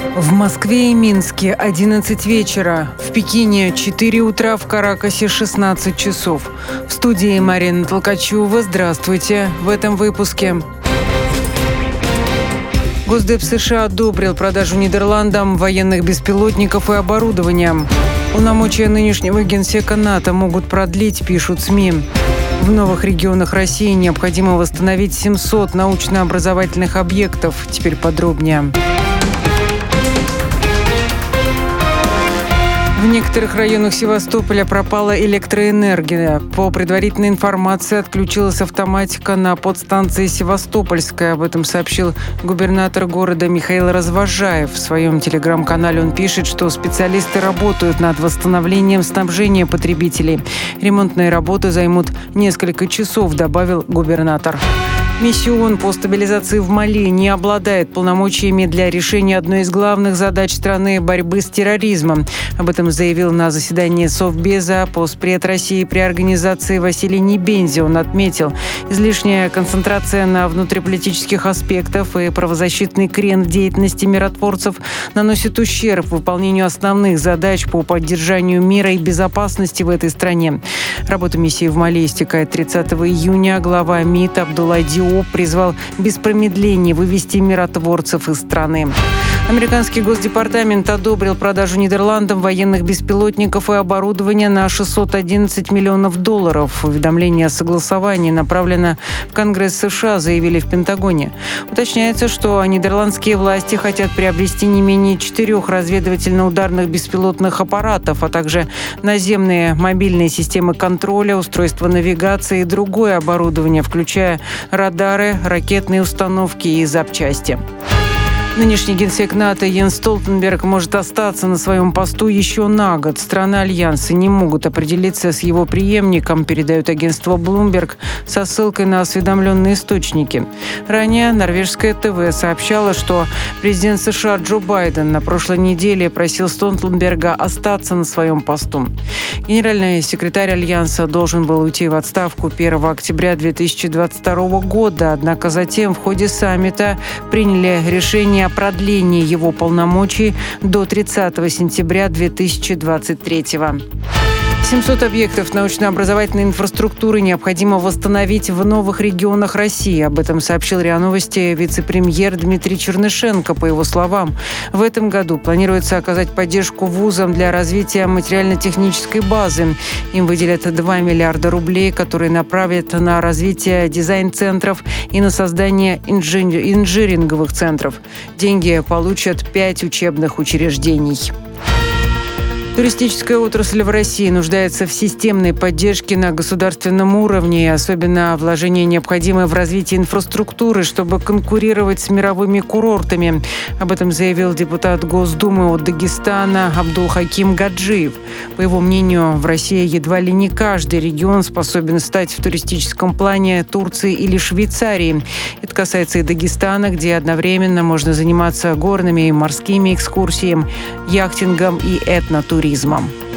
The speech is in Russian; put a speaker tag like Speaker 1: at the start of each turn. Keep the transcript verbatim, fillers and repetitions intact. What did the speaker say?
Speaker 1: В Москве и Минске одиннадцать вечера, в Пекине четыре утра, в Каракасе шестнадцать часов. В студии Марина Толкачева. Здравствуйте. В этом выпуске. Госдеп США одобрил продажу Нидерландам военных беспилотников и оборудования. Полномочия нынешнего генсека НАТО могут продлить, пишут СМИ. В новых регионах России необходимо восстановить семьсот научно-образовательных объектов. Теперь подробнее. В некоторых районах Севастополя пропала электроэнергия. По предварительной информации, отключилась автоматика на подстанции Севастопольская. Об этом сообщил губернатор города Михаил Развозжаев. В своем телеграм-канале он пишет, что специалисты работают над восстановлением снабжения потребителей. Ремонтные работы займут несколько часов, добавил губернатор. Миссион по стабилизации в Мали не обладает полномочиями для решения одной из главных задач страны – борьбы с терроризмом. Об этом заявил на заседании Совбеза постпред России при организации Василий Небензи. Он отметил, излишняя концентрация на внутриполитических аспектах и правозащитный крен в деятельности миротворцев наносит ущерб выполнению основных задач по поддержанию мира и безопасности в этой стране. Работа миссии в Мали истекает тридцатого июня. Глава МИД Абдулла Диоп призвал без промедления вывести миротворцев из страны. Американский госдепартамент одобрил продажу Нидерландам военных беспилотников и оборудования на шестьсот одиннадцать миллионов долларов. Уведомление о согласовании направлено в Конгресс США, заявили в Пентагоне. Уточняется, что нидерландские власти хотят приобрести не менее четырех разведывательно-ударных беспилотных аппаратов, а также наземные мобильные системы контроля, устройства навигации и другое оборудование, включая радары, ракетные установки и запчасти. Нынешний генсек НАТО Йенс Столтенберг может остаться на своем посту еще на год. Страны Альянса не могут определиться с его преемником, передает агентство Bloomberg со ссылкой на осведомленные источники. Ранее норвежское ТВ сообщало, что президент США Джо Байден на прошлой неделе просил Столтенберга остаться на своем посту. Генеральный секретарь Альянса должен был уйти в отставку первого октября две тысячи двадцать второго года, однако затем в ходе саммита приняли решение о продлении его полномочий до тридцатого сентября две тысячи двадцать третьего. семьсот объектов научно-образовательной инфраструктуры необходимо восстановить в новых регионах России. Об этом сообщил РИА Новости вице-премьер Дмитрий Чернышенко. По его словам, в этом году планируется оказать поддержку вузам для развития материально-технической базы. Им выделят два миллиарда рублей, которые направят на развитие дизайн-центров и на создание инжи- инжиниринговых центров. Деньги получат пять учебных учреждений. Туристическая отрасль в России нуждается в системной поддержке на государственном уровне, и особенно вложения необходимы в развитие инфраструктуры, чтобы конкурировать с мировыми курортами. Об этом заявил депутат Госдумы от Дагестана Абдулхаким Гаджиев. По его мнению, в России едва ли не каждый регион способен стать в туристическом плане Турции или Швейцарии. Это касается и Дагестана, где одновременно можно заниматься горными и морскими экскурсиями, яхтингом и этнотуризмом.